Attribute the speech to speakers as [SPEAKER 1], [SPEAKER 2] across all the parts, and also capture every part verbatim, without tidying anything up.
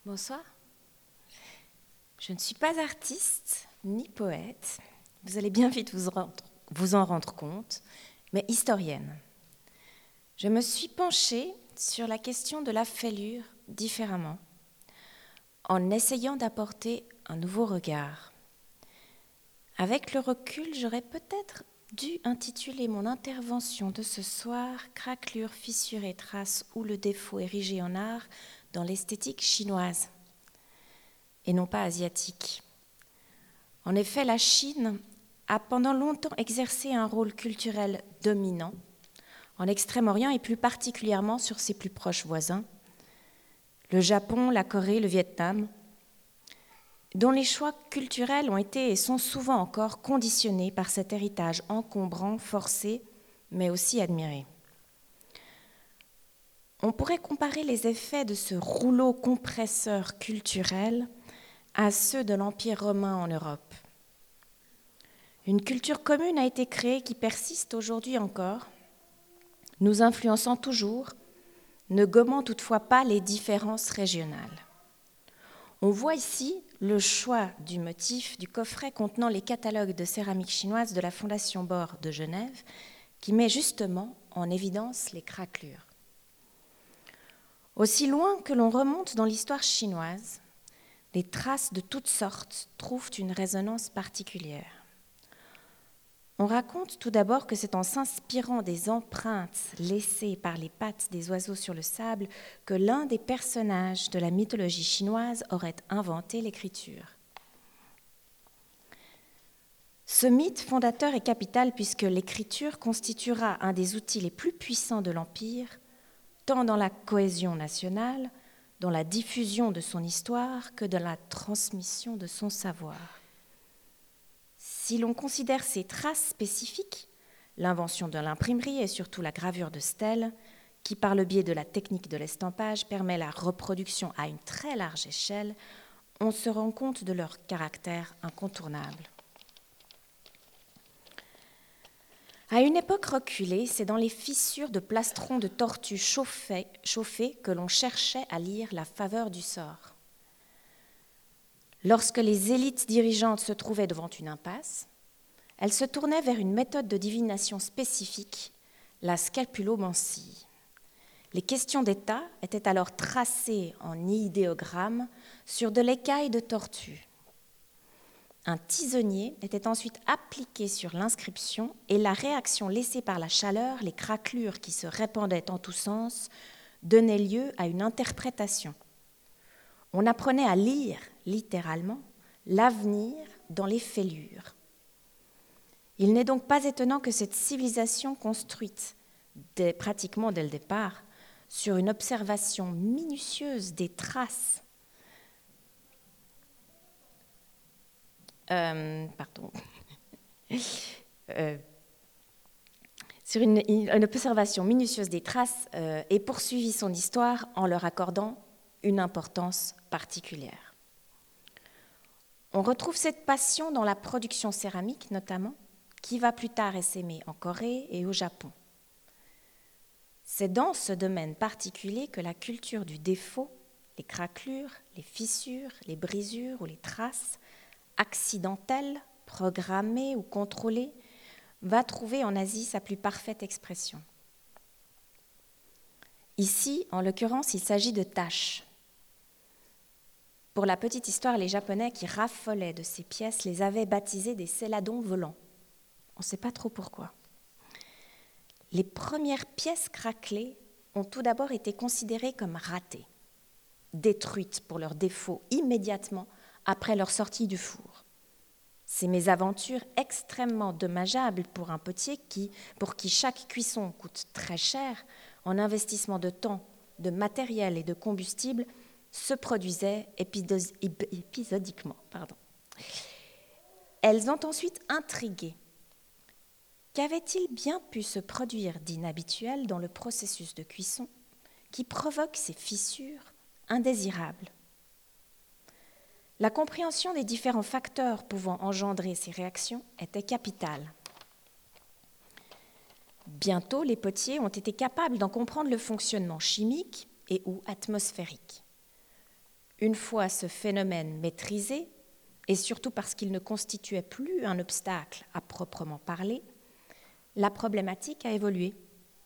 [SPEAKER 1] Bonsoir. Je ne suis pas artiste ni poète, vous allez bien vite vous, rendre, vous en rendre compte, mais historienne. Je me suis penchée sur la question de la fêlure différemment, en essayant d'apporter un nouveau regard. Avec le recul, j'aurais peut-être dû intituler mon intervention de ce soir « Craquelures, fissures et traces ou le défaut érigé en art dans l'esthétique chinoise » et non pas asiatique. En effet, la Chine a pendant longtemps exercé un rôle culturel dominant en Extrême-Orient et plus particulièrement sur ses plus proches voisins, le Japon, la Corée, le Vietnam, dont les choix culturels ont été et sont souvent encore conditionnés par cet héritage encombrant, forcé, mais aussi admiré. On pourrait comparer les effets de ce rouleau compresseur culturel à ceux de l'Empire romain en Europe. Une culture commune a été créée qui persiste aujourd'hui encore, nous influençant toujours, ne gommant toutefois pas les différences régionales. On voit ici le choix du motif du coffret contenant les catalogues de céramique chinoise de la Fondation Bore de Genève, qui met justement en évidence les craquelures. Aussi loin que l'on remonte dans l'histoire chinoise, les traces de toutes sortes trouvent une résonance particulière. On raconte tout d'abord que c'est en s'inspirant des empreintes laissées par les pattes des oiseaux sur le sable que l'un des personnages de la mythologie chinoise aurait inventé l'écriture. Ce mythe fondateur est capital puisque l'écriture constituera un des outils les plus puissants de l'Empire, tant dans la cohésion nationale, dans la diffusion de son histoire que dans la transmission de son savoir. Si l'on considère ces traces spécifiques, l'invention de l'imprimerie et surtout la gravure de stèles, qui par le biais de la technique de l'estampage permet la reproduction à une très large échelle, on se rend compte de leur caractère incontournable. À une époque reculée, c'est dans les fissures de plastrons de tortues chauffées, chauffées que l'on cherchait à lire la faveur du sort. Lorsque les élites dirigeantes se trouvaient devant une impasse, elles se tournaient vers une méthode de divination spécifique, la scapulomancie. Les questions d'État étaient alors tracées en idéogrammes sur de l'écaille de tortue. Un tisonnier était ensuite appliqué sur l'inscription et la réaction laissée par la chaleur, les craquelures qui se répandaient en tous sens, donnaient lieu à une interprétation. On apprenait à lire, littéralement, l'avenir dans les fêlures. Il n'est donc pas étonnant que cette civilisation construite, dès, pratiquement dès le départ, sur une observation minutieuse des traces, euh, pardon, euh, sur une, une observation minutieuse des traces euh, ait poursuivi son histoire en leur accordant une importance particulière. On retrouve cette passion dans la production céramique notamment, qui va plus tard essaimer en Corée et au Japon. C'est dans ce domaine particulier que la culture du défaut, les craquelures, les fissures, les brisures ou les traces, accidentelles, programmées ou contrôlées, va trouver en Asie sa plus parfaite expression. Ici, en l'occurrence, il s'agit de taches. Pour la petite histoire, les Japonais qui raffolaient de ces pièces les avaient baptisées des céladons volants. On ne sait pas trop pourquoi. Les premières pièces craquelées ont tout d'abord été considérées comme ratées, détruites pour leurs défauts immédiatement après leur sortie du four. Ces mésaventures extrêmement dommageables pour un potier qui, pour qui chaque cuisson coûte très cher, en investissement de temps, de matériel et de combustible, se produisaient épisodiquement. Pardon. Elles ont ensuite intrigué. Qu'avait-il bien pu se produire d'inhabituel dans le processus de cuisson qui provoque ces fissures indésirables? La compréhension des différents facteurs pouvant engendrer ces réactions était capitale. Bientôt, les potiers ont été capables d'en comprendre le fonctionnement chimique et ou atmosphérique. Une fois ce phénomène maîtrisé, et surtout parce qu'il ne constituait plus un obstacle à proprement parler, la problématique a évolué.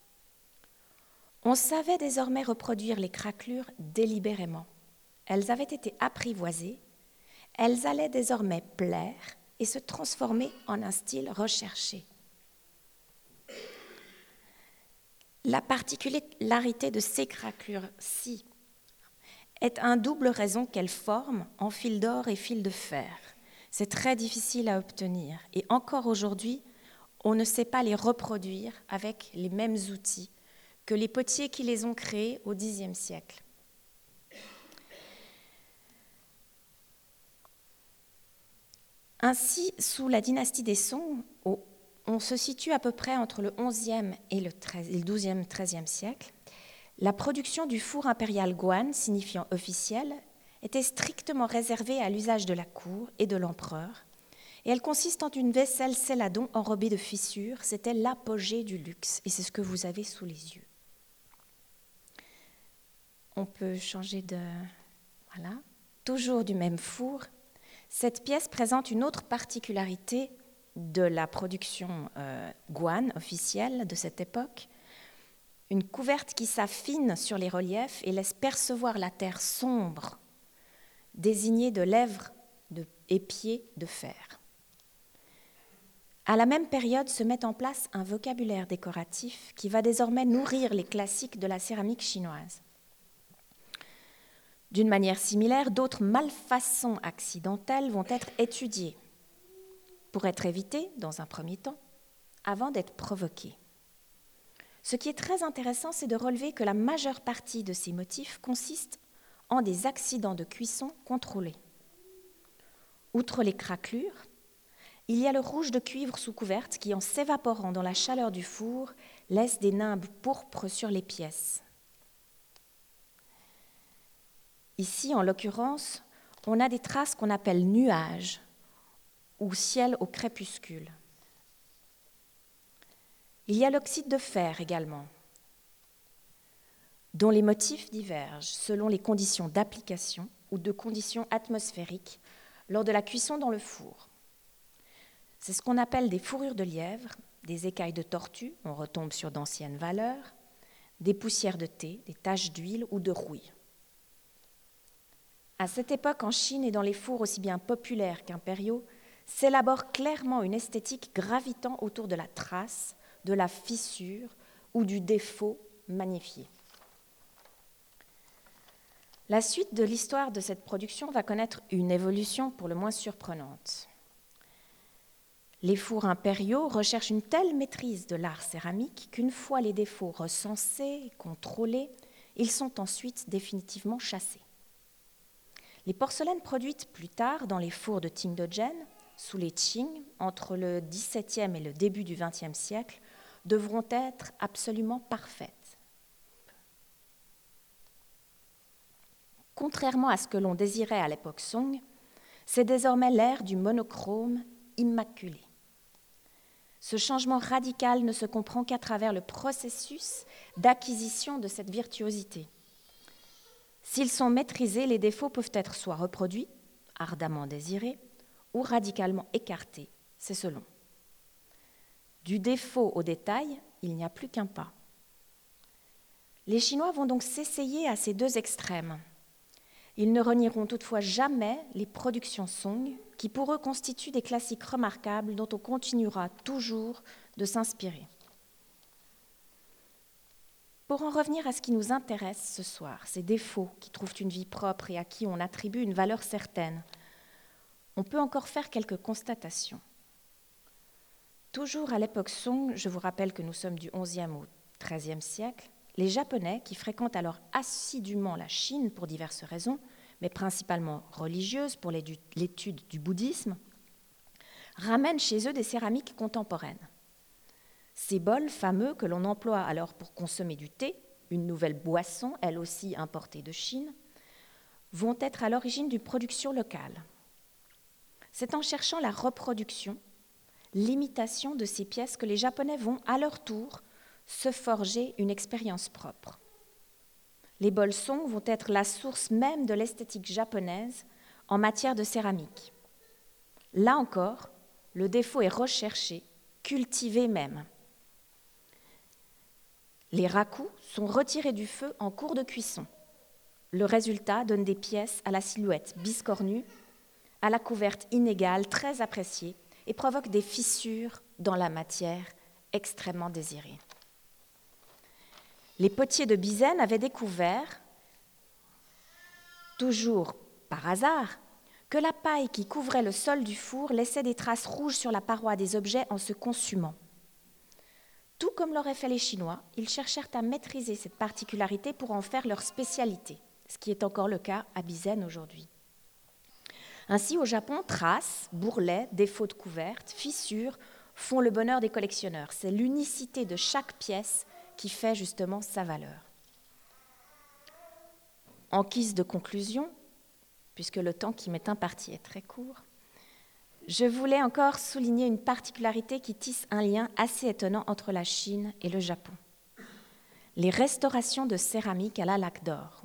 [SPEAKER 1] On savait désormais reproduire les craquelures délibérément. Elles avaient été apprivoisées, elles allaient désormais plaire et se transformer en un style recherché. La particularité de ces craquelures-ci est un double raison qu'elles forment en fil d'or et fil de fer. C'est très difficile à obtenir et encore aujourd'hui, on ne sait pas les reproduire avec les mêmes outils que les potiers qui les ont créés au dixième siècle. Ainsi, sous la dynastie des Song, on se situe à peu près entre le onzième et le douzième treizième siècle. La production du four impérial guan, signifiant officiel, était strictement réservée à l'usage de la cour et de l'empereur, et elle consiste en une vaisselle céladon enrobée de fissures. C'était l'apogée du luxe, et c'est ce que vous avez sous les yeux. On peut changer de... Voilà. Toujours du même four. Cette pièce présente une autre particularité de la production euh, guan officielle de cette époque. Une couverte qui s'affine sur les reliefs et laisse percevoir la terre sombre, désignée de lèvres de, et pieds de fer. À la même période se met en place un vocabulaire décoratif qui va désormais nourrir les classiques de la céramique chinoise. D'une manière similaire, d'autres malfaçons accidentelles vont être étudiées pour être évitées dans un premier temps, avant d'être provoquées. Ce qui est très intéressant, c'est de relever que la majeure partie de ces motifs consiste en des accidents de cuisson contrôlés. Outre les craquelures, il y a le rouge de cuivre sous couverte qui, en s'évaporant dans la chaleur du four, laisse des nimbes pourpres sur les pièces. Ici, en l'occurrence, on a des traces qu'on appelle nuages ou ciel au crépuscule. Il y a l'oxyde de fer également, dont les motifs divergent selon les conditions d'application ou de conditions atmosphériques lors de la cuisson dans le four. C'est ce qu'on appelle des fourrures de lièvre, des écailles de tortue, on retombe sur d'anciennes valeurs, des poussières de thé, des taches d'huile ou de rouille. À cette époque, en Chine et dans les fours aussi bien populaires qu'impériaux, s'élabore clairement une esthétique gravitant autour de la trace, de la fissure ou du défaut magnifié. La suite de l'histoire de cette production va connaître une évolution pour le moins surprenante. Les fours impériaux recherchent une telle maîtrise de l'art céramique qu'une fois les défauts recensés et contrôlés, ils sont ensuite définitivement chassés. Les porcelaines produites plus tard dans les fours de Qingdezhen, sous les Qing, entre le dix-septième et le début du vingtième siècle, devront être absolument parfaites. Contrairement à ce que l'on désirait à l'époque Song, c'est désormais l'ère du monochrome immaculé. Ce changement radical ne se comprend qu'à travers le processus d'acquisition de cette virtuosité. S'ils sont maîtrisés, les défauts peuvent être soit reproduits, ardemment désirés, ou radicalement écartés, c'est selon. Du défaut au détail, il n'y a plus qu'un pas. Les Chinois vont donc s'essayer à ces deux extrêmes. Ils ne renieront toutefois jamais les productions Song, qui pour eux constituent des classiques remarquables dont on continuera toujours de s'inspirer. Pour en revenir à ce qui nous intéresse ce soir, ces défauts qui trouvent une vie propre et à qui on attribue une valeur certaine, on peut encore faire quelques constatations. Toujours à l'époque Song, je vous rappelle que nous sommes du onzième au treizième siècle, les Japonais, qui fréquentent alors assidûment la Chine pour diverses raisons, mais principalement religieuses pour l'étude du bouddhisme, ramènent chez eux des céramiques contemporaines. Ces bols fameux que l'on emploie alors pour consommer du thé, une nouvelle boisson, elle aussi importée de Chine, vont être à l'origine d'une production locale. C'est en cherchant la reproduction, l'imitation de ces pièces que les Japonais vont à leur tour se forger une expérience propre. Les bolsons vont être la source même de l'esthétique japonaise en matière de céramique. Là encore, le défaut est recherché, cultivé même. Les rakus sont retirés du feu en cours de cuisson. Le résultat donne des pièces à la silhouette biscornue, à la couverte inégale, très appréciée, et provoque des fissures dans la matière extrêmement désirée. Les potiers de Bizen avaient découvert, toujours par hasard, que la paille qui couvrait le sol du four laissait des traces rouges sur la paroi des objets en se consumant. Tout comme l'auraient fait les Chinois, ils cherchèrent à maîtriser cette particularité pour en faire leur spécialité, ce qui est encore le cas à Bizen aujourd'hui. Ainsi, au Japon, traces, bourrelets, défauts de couvertes, fissures font le bonheur des collectionneurs. C'est l'unicité de chaque pièce qui fait justement sa valeur. En guise de conclusion, puisque le temps qui m'est imparti est très court, je voulais encore souligner une particularité qui tisse un lien assez étonnant entre la Chine et le Japon. Les restaurations de céramique à la laque d'or.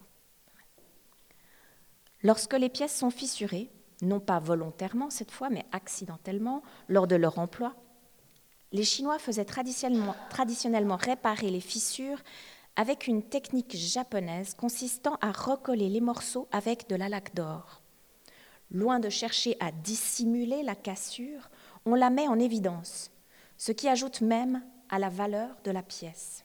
[SPEAKER 1] Lorsque les pièces sont fissurées, non pas volontairement cette fois, mais accidentellement, lors de leur emploi, les Chinois faisaient traditionnellement, traditionnellement réparer les fissures avec une technique japonaise consistant à recoller les morceaux avec de la laque d'or. Loin de chercher à dissimuler la cassure, on la met en évidence, ce qui ajoute même à la valeur de la pièce.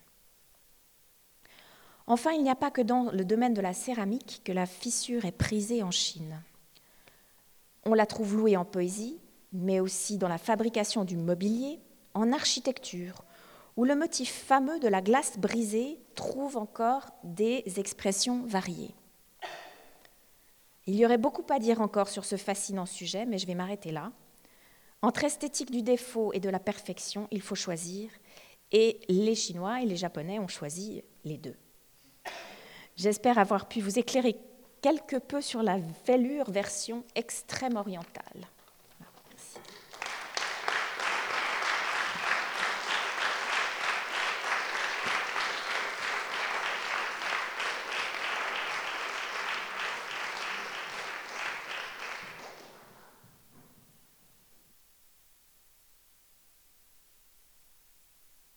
[SPEAKER 1] Enfin, il n'y a pas que dans le domaine de la céramique que la fissure est prisée en Chine. On la trouve louée en poésie, mais aussi dans la fabrication du mobilier, en architecture, où le motif fameux de la glace brisée trouve encore des expressions variées. Il y aurait beaucoup à dire encore sur ce fascinant sujet, mais je vais m'arrêter là. Entre esthétique du défaut et de la perfection, il faut choisir, et les Chinois et les Japonais ont choisi les deux. J'espère avoir pu vous éclairer quelque peu sur la Vellure version extrême orientale.